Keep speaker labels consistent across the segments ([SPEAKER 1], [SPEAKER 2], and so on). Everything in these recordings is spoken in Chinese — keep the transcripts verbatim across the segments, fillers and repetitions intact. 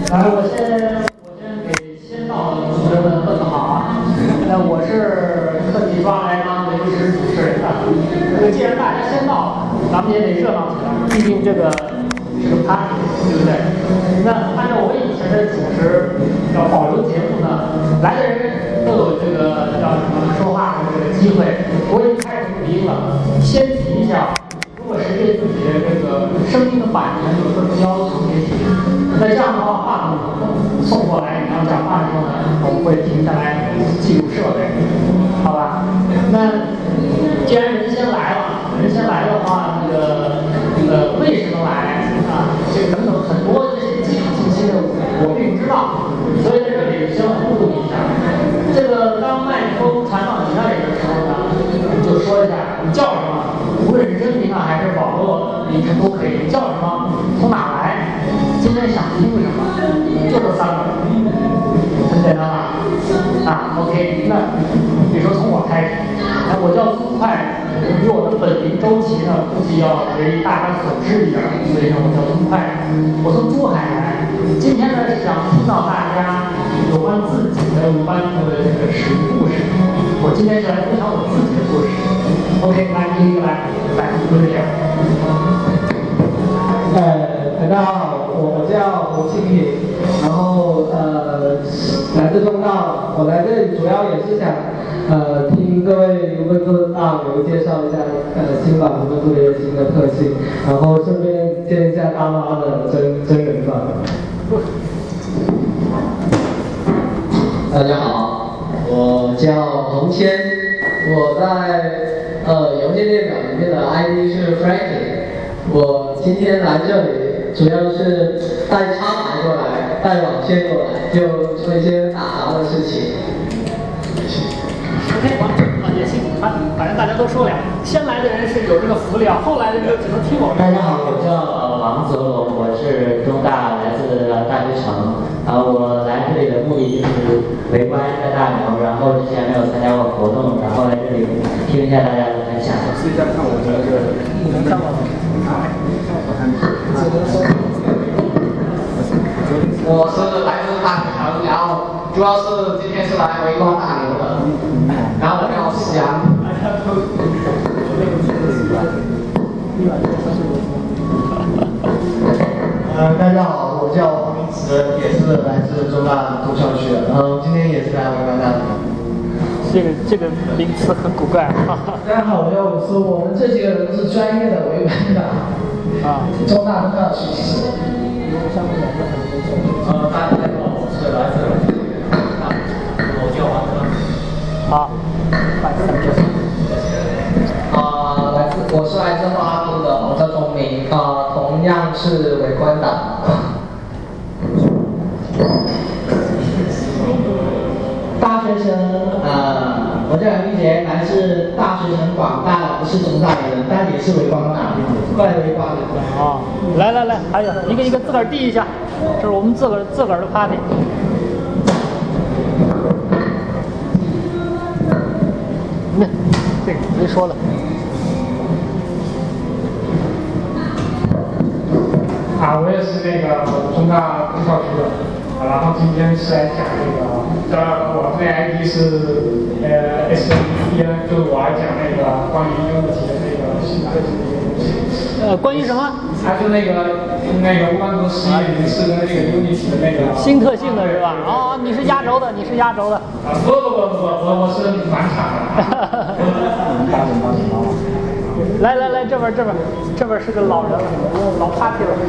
[SPEAKER 1] 来，我先我先给先到的同学们问个好啊。那我是特地抓来当临时主持人的。这个既然大家先到了，咱们也得热闹起来，毕竟这个是个 party， 对不对？那按照我以前的主持，要保留节目呢，来的人都有这个叫什么说话的这个机会。我已经开始录音了，先提一下。如果谁对自己的这个声音的版权有什么要求，也请。那这样的话，话筒送过来，你要讲话的时候呢，我们会停下来记录设备，好吧？那既然人先来了，人先来的话，那个呃为什么来啊？这个等等很多这些基础信息呢，我并不知道，所以在这里先互动一下。这个当麦克风传到你那里的时候呢，你就说一下你叫什么。无论是真名啊还是网络名称都可以。你叫什么？从哪来？今天想听什么？就这三个，很简单吧？啊 ，OK。那比如说从我开始，哎，我叫朱快，比我的本名周琦呢，估计要为大家所知一点，所以呢，我叫朱快。我从珠海来，今天呢是想听到大家有关自己的无班族的这个史故事。我今天是来分享我自己的故事。OK， 来第一个来，来说这样。
[SPEAKER 2] 呃，大家好，我我叫胡庆宇，然后呃来自中大，我来这里主要也是想呃听各位无分部的大牛介绍一下呃新版无分部的一些新的特性，然后顺便见一下大妈的真真人版。
[SPEAKER 3] 大家好，我叫洪谦，我在。呃，邮件列表里面的 I D 是 Frankie， 我今天来这里主要是带插排过来，带网线过来，就做一些打杂的事情。
[SPEAKER 1] OK， 完啊也行，反反正大家都说了，先来的人是有这个福利啊，后来的人只能听我们。
[SPEAKER 4] 大家好，我叫呃王泽龙，我是中大来自大学城，然后我来这里的目的就是围观一下大牛，然后之前没有参加过活动，然后来这里听一下大家的分享。
[SPEAKER 5] 试一下看我这个能看吗？
[SPEAKER 3] 我是来自大学城，然后主要是今天是来围观大牛的，然后我叫思阳。
[SPEAKER 6] 呃，大家好，我叫黄明慈，也是来自中大同校区的，然后今天也是来围观大牛。
[SPEAKER 1] 这个这个名词很古怪啊。
[SPEAKER 2] 大家好，我叫武苏，我们这几个人是专业的围观的啊，中大中大学习。
[SPEAKER 4] 呃，大家好，我是来自我叫王德。
[SPEAKER 1] 好，来自哪个？
[SPEAKER 3] 啊，来自我是来自花都的，我叫钟明，啊，同样是围观党。
[SPEAKER 2] 大学生，呃，我叫杨玉杰，来自大学城广大，不是中大的人，但也是围观党，快围观的。
[SPEAKER 1] 啊，来来来，还有一个一个自个儿递一下，这是我们自个儿自个儿的 party。那这个没说了。
[SPEAKER 5] 啊，我也是那个中大工校区的，啊，然后今天是来讲那个，呃，我这 I D 是呃 S M E N， 就是我来讲那个关于 Unity 的那个新科技的一个东西。
[SPEAKER 1] 呃，关于什么？
[SPEAKER 5] 它就那个那个乌班图实验零四跟那个 Unity 的那个
[SPEAKER 1] 新特性的是吧？哦，你是压轴的，你是压轴的。
[SPEAKER 5] 啊，不不不不，我我是返场的。
[SPEAKER 1] 来来来，这边这边这边是个老人了，老 party 了。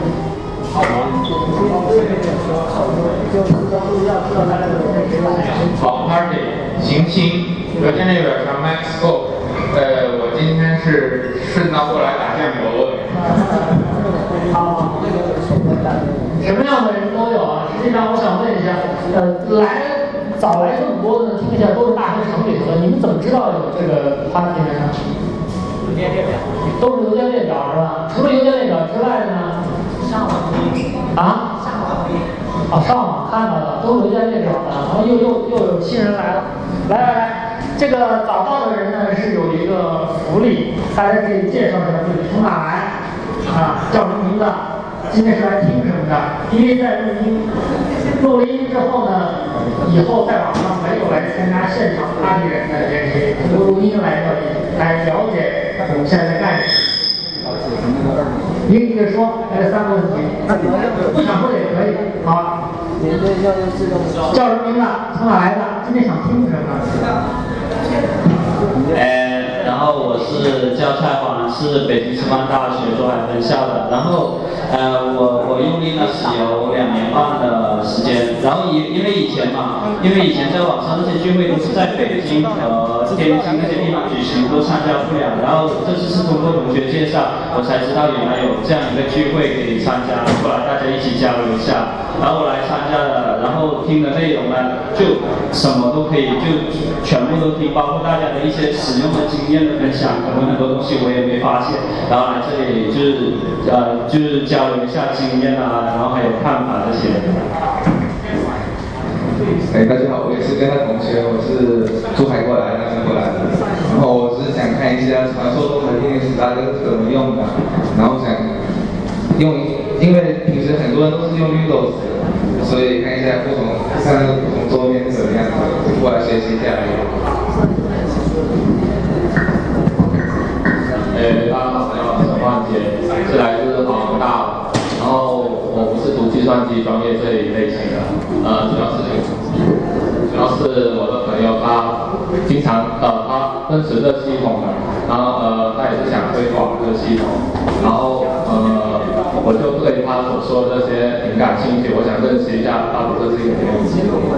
[SPEAKER 7] 好 party， 行星，邮件列表上 Max Go， 呃，我今天是顺道过来打酱油的。
[SPEAKER 1] 好，什么样的人都有啊。实际上，我想问一下，呃，来早来这么多的，听一下都是大学城里头的，你们怎么知道有这个 party 呢？邮件列表，都是邮件列表是吧？除了邮件列表之外的呢？上网啊？上网哦，上网看到的，都是邮件列表的。然后又又又有新人来了，来来来，这个早到的人呢是有一个福利，大家可以介绍一下自己从哪来啊，叫什么名字，今天是来听什么的，因为在录音。 录了音之后呢，以后在网上没有来参加现场参与人的也可以通过录音来了来了解我们现在在干什么。一个一个说，来三个问题，不想说也可以。好，叫什么名字？从哪来的？今天想听什么？
[SPEAKER 4] 呃，然后我是叫蔡黄，是北京师范大学珠海分校的。然后，呃，我我用 Linux 有两年半的时间。然后因因为以前嘛，因为以前在网上那些聚会都是在北京和天津那些地方举行，都参加不了。然后这次是通过同学介绍，我才知道原来有这样一个聚会可以参加，后来大家一起交流一下。然后我来参加了，然后听的内容呢，就什么都可以，就全部都听，包括大家的一些使用的经验的分享，可能很多东西我也没发现，然后来这里就是呃就是交流一下经验啊，然后还有看法这些。
[SPEAKER 8] 哎，大家好，我也是跟他同学，我是珠海过来，那边过来的，然后我只是想看一下传说中的Linux大家是怎么用的，然后想用，因为平时很多人都是用 Windows， 所以看一下不同，看那个不同桌面是怎么样的，过来学习一下。
[SPEAKER 7] 呃，大家好，我叫陈焕杰，是来自华大，然后我不是读计算机专业这一类型的，呃，主要是主要是我的朋友他经常呃他认识这系统的，然后呃他也是想推广这个系统，然后呃我就对他所说的这些挺感兴趣，我想认识一下到底这是一个什么样的系统。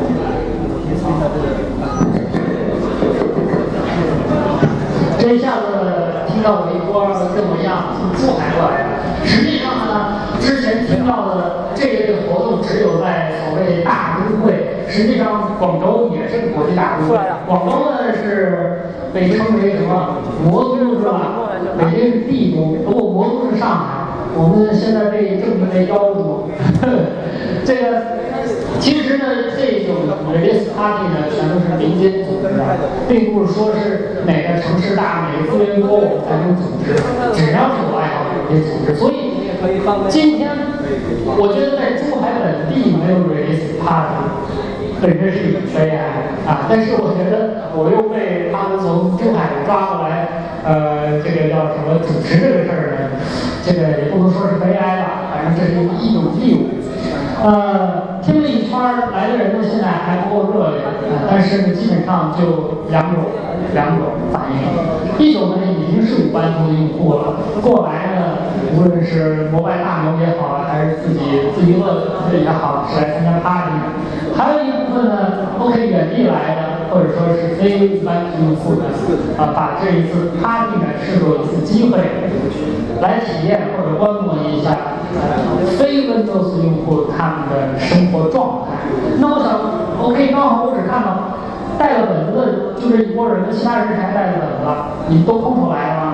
[SPEAKER 1] 这一下子听到我一波跟我一样从珠海过来的，实际上呢，之前听到的这一类活动只有在所谓大都会，实际上广州也是国际大都会。广州呢是被称为什么魔都是吧？北京是帝都，不过魔都是上海，我们现在被证明为妖都。这个。其实呢，这种 release party 呢，全都是民间组织的，并不是说是哪个城市大、哪个资源多我们才能组织，只要是有爱好者可以组织。所以今天我觉得在珠海本地没有 release party， 本身是一种悲哀啊。但是我觉得我又被他们从珠海抓过来，呃，这个叫什么主持这个事儿呢？这个也不能说是悲哀吧，反正这是一种义务。呃，听了一圈来的人呢，现在还不够热烈，呃、但是基本上就两种两种反应。一种呢已经是五班图的用户了，过来呢，无论是膜拜大牛也好，还是自己自娱乐也好，是来参加 party 的。还有一部分呢 ，OK 远地来的，或者说是非五班图用户呢，啊、呃，把这一次 party 呢视作一次机会，来体验或者观摩一下。非 Windows 用户他们的生活状态。那我想 ，OK， 刚好我只看到带了本子的就这一拨人，其他人还带着本子了，你们都空手来了吗？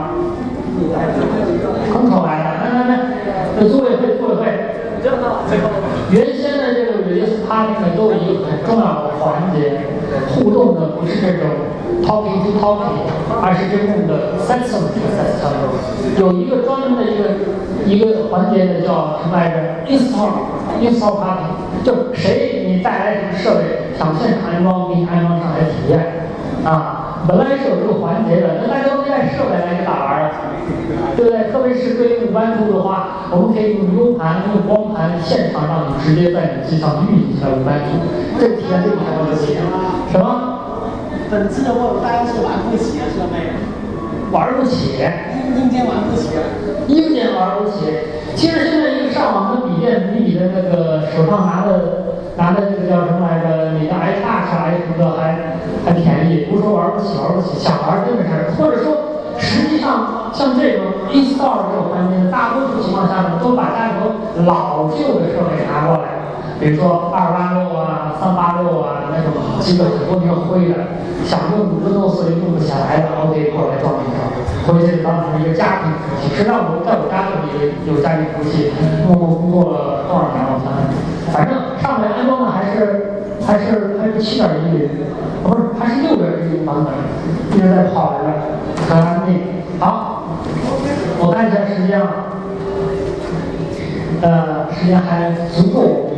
[SPEAKER 1] 空手来的，来来来，这组委会组委会。原先的这个 release party 呢，都有一个很重要的环节，互动的不是这种 talking to talking， 而是真正的 system to system。有一个专门的一个一个环节呢，叫什么来着 ？install install party， 就谁你带来什么设备，想现场安装，给你安装上来体验啊。本来是有这个环节的，那大家都带设备来就打玩儿，对不对？特别是对于五班图的话，我们可以用 U 盘、用光盘，现场让你直接在你机上运行一下五班图，这个体验对你来说就行。什么？
[SPEAKER 9] 本次的话，大家是玩不起的设备，
[SPEAKER 1] 玩不起，
[SPEAKER 9] 硬件玩不起，
[SPEAKER 1] 硬件玩不起。其实现在一个上网的笔电比你的那个手上拿的拿的这个叫什么来着？你的 iTouch 啊 ，i 什么的还还便宜。不是说玩不起，玩不起，想玩真的是。或者说，实际上像这种 install 这种环节，大多数情况下呢，都把家里头老旧的设备拿过来。比如说二八六啊、三八六啊那种基本很多年灰的，想用 Windows 又用不起来的 ，OK 过来装一装，回去当成一个家庭服务器。实际上我在我家这里有家庭服务器，默默工作了多少年我想想，反正上面安装的还是还是还是七点一零，不是还是六点一零版本，一直在跑着，很安定。好，我看一下时间啊。呃，时间还足够我们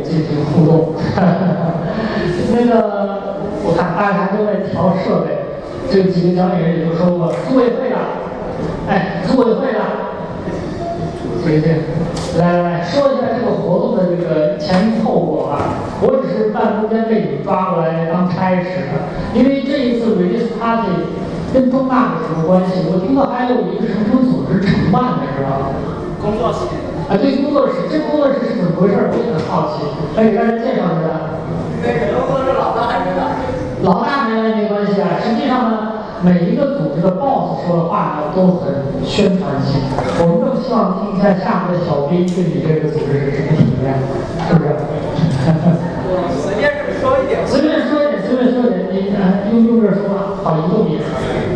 [SPEAKER 1] 进行互动。那个，我看大家都在调设备，这几个讲解人也都说过，组委会的，哎，组委会的，对对，来来来说一下这个活动的这个前因后果吧。我只是半中间被你抓过来当差使的，因为这一次 release party 跟中大有什么关系？我听到还有一个什么什么组织承办的是吧？
[SPEAKER 9] 工作室。
[SPEAKER 1] 啊，对，工作室，这工作室是怎么回事？我也很好奇，来给大家介绍一下。
[SPEAKER 9] 那个工作室老大还没来。
[SPEAKER 1] 老大没来没关系啊，实际上呢，每一个组织的 boss 说的话呢都很宣传性。我们更希望听一下下面的小兵对你这个组织是什么体验，是不是？
[SPEAKER 9] 随便说一点。
[SPEAKER 1] 随便说一点，随便说一点，你啊，用用这说话，好移动你。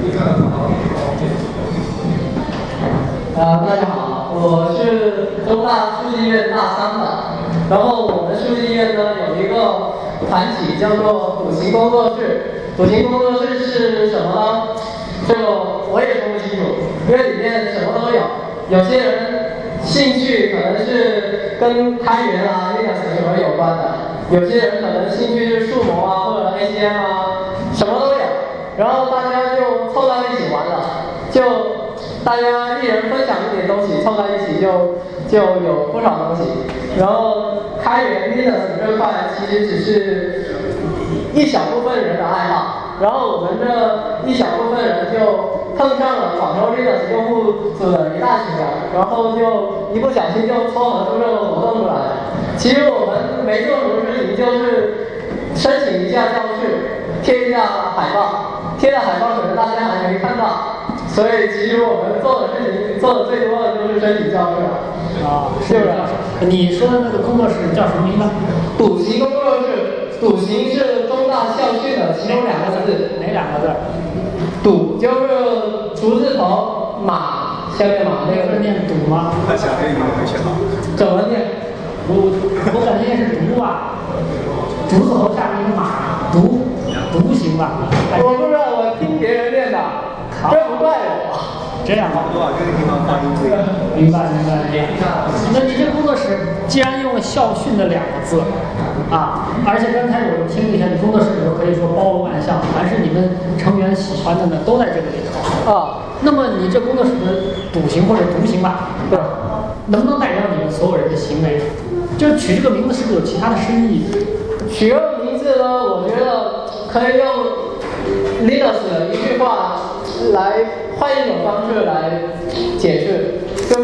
[SPEAKER 3] 呃，大家好，我是东大数据院大三的。然后我们数据院呢有一个团体叫做笃行工作室。笃行工作室是什么呢？这个我也说不清楚，因为里面什么都有。有些人兴趣可能是跟开源啊、Linux 什么有关的，有些人可能兴趣是数模啊或者 A C M 啊，什么都有。然后大家就凑在一起玩了，就。大家一人分享一点东西，凑在一起就就有不少东西。然后开源 Linux 这块其实只是一小部分人的爱好，然后我们这一小部分人就碰上了广州 Linux 用户组的一大群人，然后就一不小心就撮合出这个活动出来了。其实我们没做什么事情，就是申请一下教室，贴一下海报，贴的海报可能大家还没看到。所以其实我们做的事情做的最多的就是申请教室了。
[SPEAKER 1] 啊，是不是？你说的那个工作室叫什么名字？
[SPEAKER 3] 笃行工作室。笃行是中大校训的其中两个字。
[SPEAKER 1] 哪两个字？
[SPEAKER 3] 笃就是竹字头，马下面马那个
[SPEAKER 1] 是念笃吗？
[SPEAKER 6] 看下这个没写好。
[SPEAKER 3] 怎么念？
[SPEAKER 1] 我我感觉是笃吧，竹字头下面一个马，笃笃行吧？
[SPEAKER 3] 我不知道，我听别人念的。这不怪我，
[SPEAKER 1] 这样
[SPEAKER 6] 多少这个地方发音不一样。
[SPEAKER 1] 明白明白明白。那你这工作室既然用了校训的两个字，啊，而且刚才我听了一下，你工作室里头可以说包罗万象，凡是你们成员喜欢的呢，都在这个里头。啊，那么你这工作室的笃行或者独行吧，对，能不能代表你们所有人的行为？就是取这个名字是不是有其他的深意？
[SPEAKER 3] 取这个名字呢，我觉得可以用 Linux 的一句话。来换一种方式来解释，就是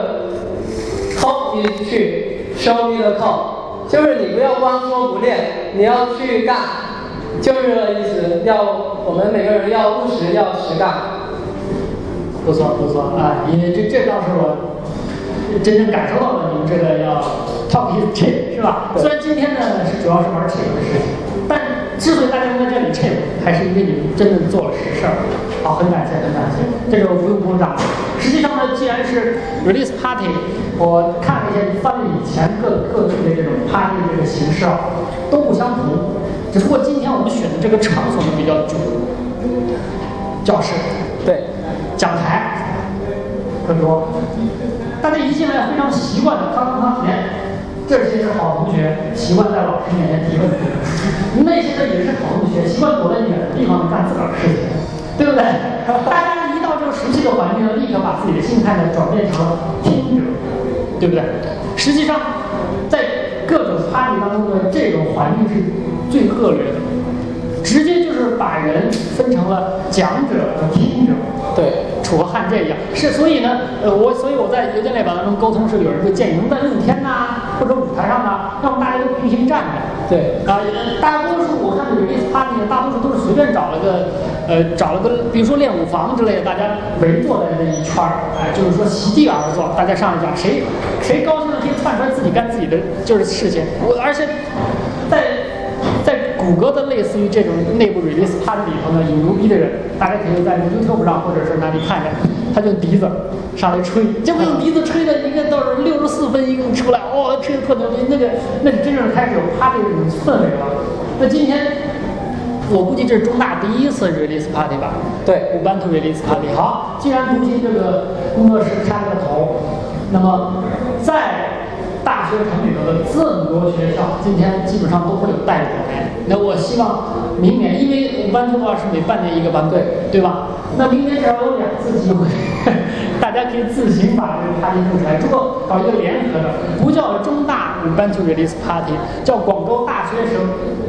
[SPEAKER 3] code is true, show me the code， 就是你不要光说不练，你要去干，就是这个意思。要我们每个人要务实，要实干。
[SPEAKER 1] 不错不错啊，因为这这倒是我真正感受到了你们这个要 talk is cheap 是吧？虽然今天呢是主要是玩 cheap 的事情，但之所以大家能在这里 cheap， 还是因为你们真正做了实事儿。好，很感谢，很感谢，这个不用鼓掌。实际上呢，既然是 release party， 我看了一下，翻了以前各各地的这种 party 的这个形式啊，都不相同。只不过今天我们选的这个场所呢比较主，教室，
[SPEAKER 3] 对，
[SPEAKER 1] 讲台，很多，大家一进来非常习惯的，刚刚刚前。这些是好同学，习惯在老师面前提问题；那些呢也是好同学，习惯躲在远的地方干自个儿的事情，对不对？大家一到这个熟悉的环境呢，立刻把自己的心态呢转变成了听者，对不对？实际上，在各种 party 当中的这种环境是最恶劣的，直接就是把人分成了讲者和听者。
[SPEAKER 3] 对，
[SPEAKER 1] 楚河汉这样是，所以呢，呃，我所以我在邮件列表当中沟通是有人就建议能在露天呐、啊、或者舞台上呢，让大家都平行站着。
[SPEAKER 3] 对
[SPEAKER 1] 啊、呃，大多数我看的 release party 呢，大多数都是随便找了个，呃，找了个，比如说练舞房之类的，大家围坐在这一圈儿，哎、呃，就是说席地而坐，大家上来讲谁谁高兴了可以窜出来自己干自己的就是事情。我而且在。在谷歌的类似于这种内部 release party 里头呢，有牛逼的人，大家可以在 YouTube 上或者是哪里看着，他就笛子上来吹，结果用笛子吹的一个到是六十四分一个出来，哦，吹的特牛逼，那个那你真正开始有 party 的这种氛围了。那今天我估计这是中大第一次 release party 吧？
[SPEAKER 3] 对
[SPEAKER 1] ，Ubuntu release party。好，既然独行这个工作室开了个头，那么在大学学城里头的这么多学校，今天基本上都会有代表。那我希望明年，因为班图啊是每半年一个班会，对吧？那明年只要有两次机会，大家可以自行把这个 party 弄出来。如果搞一个联合的，不叫中大 Ubuntu Release Party， 叫广州大学生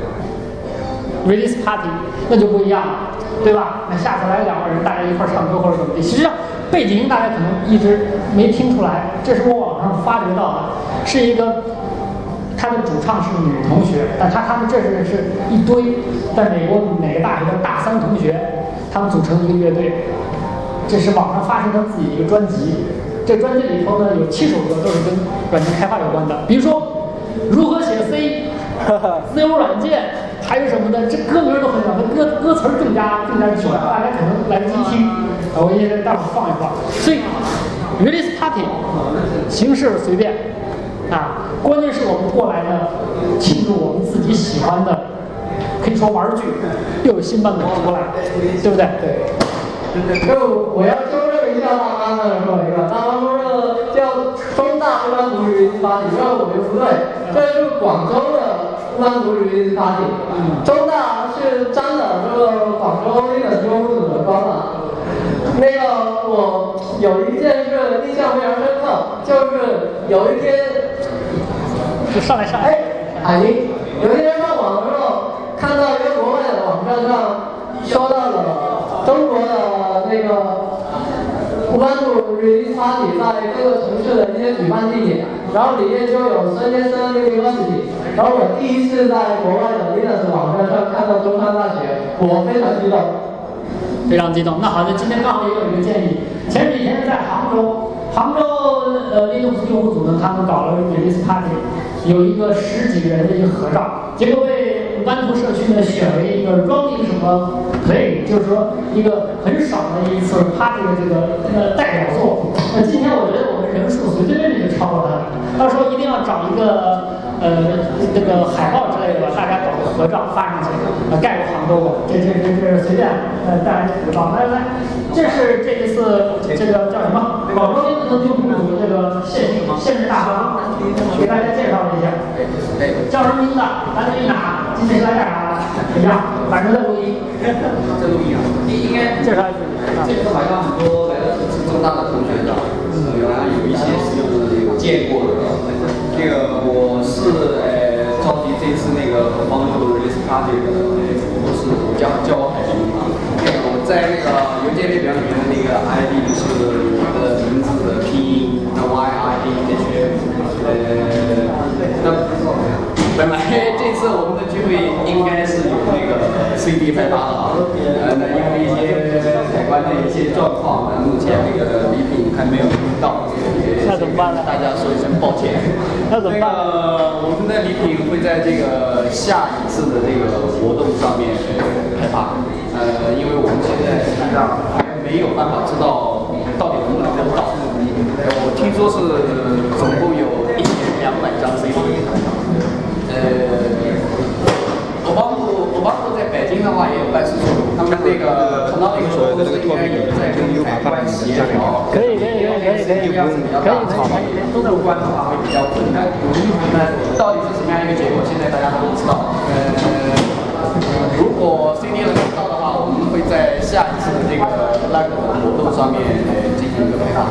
[SPEAKER 1] Release Party， 那就不一样了，对吧？那下次来两个人，大家一块唱歌或者怎么地。实际上背景音大家可能一直没听出来，这是我网上发掘到的，是一个。他的主唱是女同学，但他他们这是是一堆在美国哪个大学的大三同学，他们组成一个乐队。这是网上发行他自己一个专辑，这专辑里头呢有七首歌都是跟软件开发有关的，比如说如何写 C、自由软件，还有什么的，这歌名都很短，那歌歌词更加更加久，大家可能来不及听，我也待会儿放一放。所以 Release Party 形式随便。啊，关键是我们过来呢，庆祝我们自己喜欢的，可以说玩具，又有新版本出来，对不对？
[SPEAKER 2] 对。就我要纠正一下大妈们说一个，大妈说的叫中大乌兰图语音 party， 因为我觉得不对，这是广州的乌兰图语音 party， 中大是沾了这个广州那个优子的光了。那个我有一件事印象非常深刻，就是有一天。
[SPEAKER 1] 就上来上来，
[SPEAKER 2] 哎，海宁，有一天上网的时候，看到一个国外的网站上说到了中国的那个乌班图 Release Party 在各个城市的一些举办地点，然后里面就有孙先生 University， 然后我第一次在国外的 Linux 网站上看到中山大学，我非常激动，
[SPEAKER 1] 非常激动。那好的，今天刚好也有一个建议，前几天在杭州。杭州呃 Linux 用户组呢，他们搞了 Release Party， 有一个十几个人的一个合照，结果被湾图社区呢选为一个 Running 什么 Play， 就是说一个很少的一次 Party 的这个呃代表作。那今天我觉得我们人数随随便便就超过他了，到时候一定要找一个呃这个海报之类的吧，大家搞个合照发上去，呃盖个杭州吧，这这这这随便呃大家合照，来来，这是这一次这个叫什么？广州林子用户组这个县县市大会，给大家介绍一下，叫什么名字？来自于哪？今天来干啥？一样，反正在录音。
[SPEAKER 10] 在录音啊。应该
[SPEAKER 1] 介绍一下。
[SPEAKER 10] 这次好像很多来自中大的同学的，原来有一些是见过的。那个我是呃召集这次那个帮助 Release Party 的，我是我叫叫我海林。那个我在那个邮件列表里面的那个 I D 是我的名字的拼音，那 Y I D H F。呃，那本来这次我们的聚会应该是有那个 C D 派发的啊，呃，那因为一些海关的一些状况，那目前那个礼品还没有到，
[SPEAKER 1] 那怎么办呢？
[SPEAKER 10] 大家说一声抱歉。
[SPEAKER 1] 那怎么办？
[SPEAKER 10] 那个我们的礼品会在这个下一次的这个活动上面开发。呃，因为我们现在实际上还没有办法知道到底能不能到。呃，我听说是总共有一千两百张 C D。呃，我帮助我帮助在北京的话也有办事处，他们那个看到那个时候应该也在跟海关协调。
[SPEAKER 1] 可以可以可以可以可以
[SPEAKER 10] 可以可以入关的话会比较困难。那到底是什么样一个结果，现在大家都不知道。呃，如果 C D 能到的话，我们会在下一次的这个 live 活动上面进行一个配合。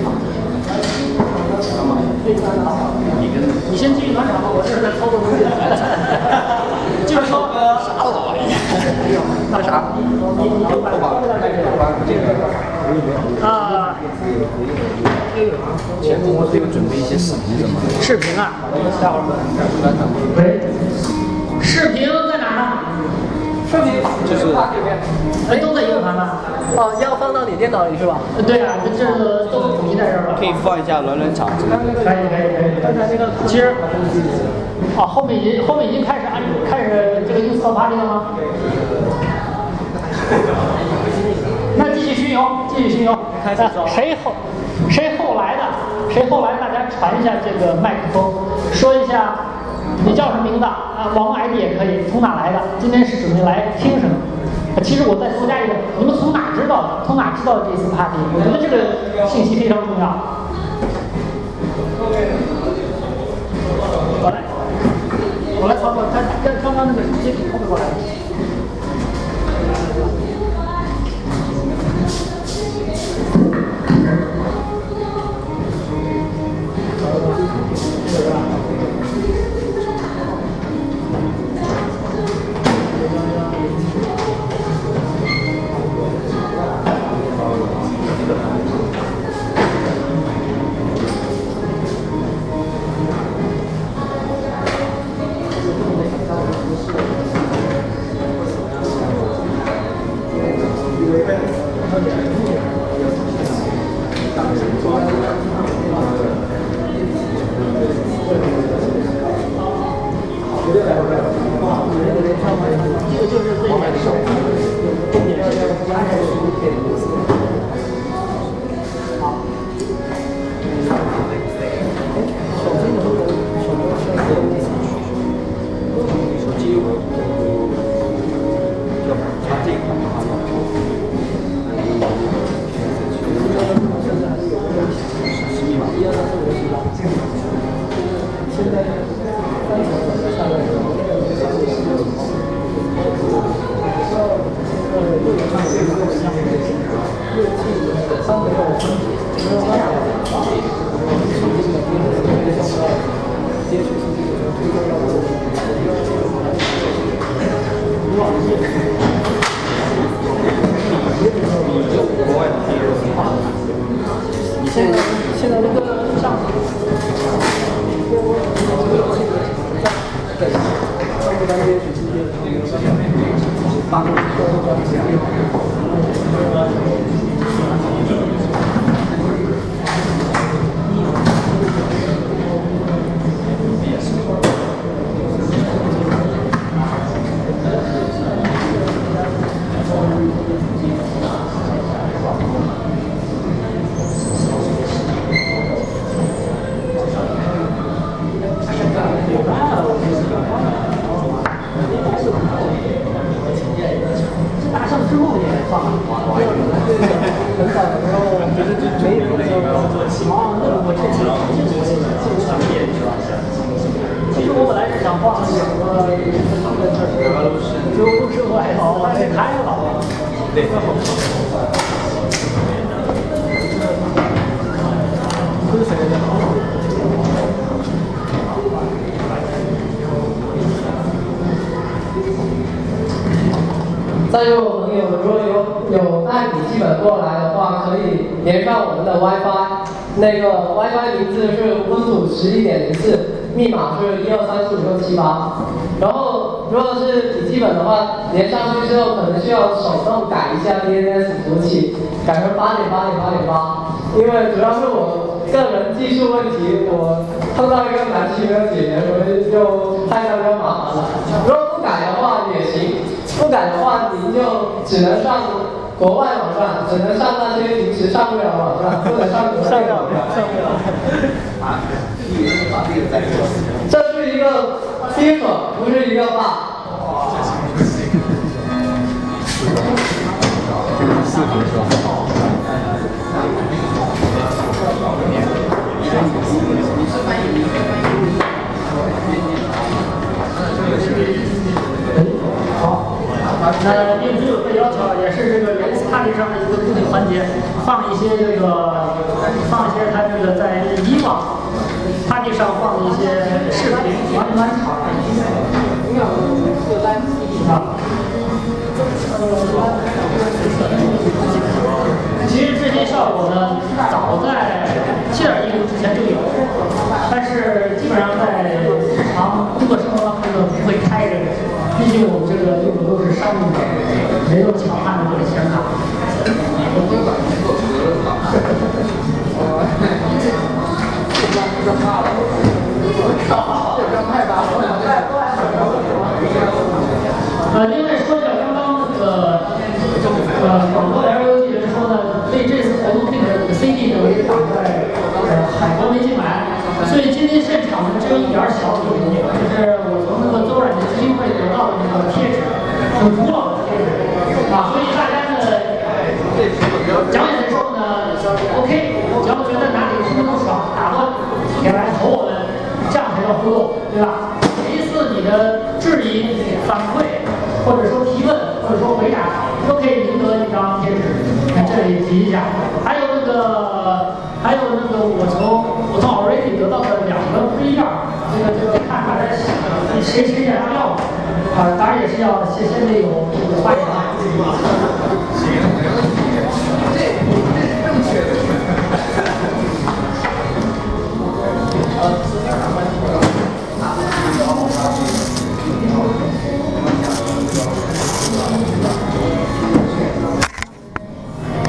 [SPEAKER 1] 你先继续暖场吧，我这是在操作东西。就是说啥都玩意
[SPEAKER 10] 那啥？
[SPEAKER 1] 你你就把
[SPEAKER 10] 把这个
[SPEAKER 1] 啊，
[SPEAKER 10] 前后我这个准备一些视频什么的。
[SPEAKER 1] 视频啊，待会儿。喂，视频在哪呢？视频
[SPEAKER 10] 就是
[SPEAKER 1] 哎，都在硬盘呢。
[SPEAKER 2] 哦，要放到你电脑里是吧？
[SPEAKER 1] 对啊，这个都统一在这儿了。
[SPEAKER 10] 可以放一下暖暖场。
[SPEAKER 1] 可以可以可以。刚才那个其实，啊，后面已经后面已经开始按开始这个 install party 了吗？那继续巡游，继续巡游。谁后谁后来的？谁后来？大家传一下这个麦克风，说一下你叫什么名字啊？网络 I D 也可以。从哪来的？今天是准备来听什么？其实我再多加一个，你们从哪知道的？从哪知道这次 party？ 我觉得这个信息非常重要。 我来操作，他跟刚刚那个接体后面过来。
[SPEAKER 3] 在座的朋友，如果有有带笔记本过来的话，可以连上我们的 WiFi。那个 WiFi 名字是 Ubuntu 十一点零四，密码是一二三四五六七八。然后，如果是笔记本的话，连上去之后可能需要手动改一下 D N S 服务器，改成八点八点八点八。因为主要是我个人技术问题，我碰到一个难题没有解决，所以就太让人麻烦了。如果不改的话也行。不改的话，您就只能上国外网站，只能上那些平时上不了网站，不能上国内网站。上不了。啊，你以为是把这个在做？这是一个 feature， 不是一个 bug。视频是吧？
[SPEAKER 1] 好。那定制有个要求，也是这个 Linux Party 上的一个固定环节，放一些这个，放一些它这个在以往 Party 上放的一些视频，暖暖场。啊。其实这些效果呢，早在七点一六之前就有，但是基本上在日常工作生活当中呢不会开这个。毕竟我们这个用的都是商用的，没有强悍的这个显卡。呃，另外说一下刚刚那个呃广播 L U G 人说呢，对这次活动定的这个 C D 呢也打在呃海国没进来，所以今天现场呢只有一点小礼物，就是我从那个周软件基金会得到的那个贴纸，很古老的贴纸啊，所以大家呢讲演的时候呢 ，OK， 只要觉得哪里听得不爽，打断，也来投我们，这样才叫互动，对吧？每一次你的询、反馈，或者说提问，或者说回答，都可以赢得一张贴纸。在这里提一下。还有那个，还有那个，我从我从 Already 得到的两个 free 样，这个这个看大家谁谁想要要啊，当然也是要先先得有这个发言。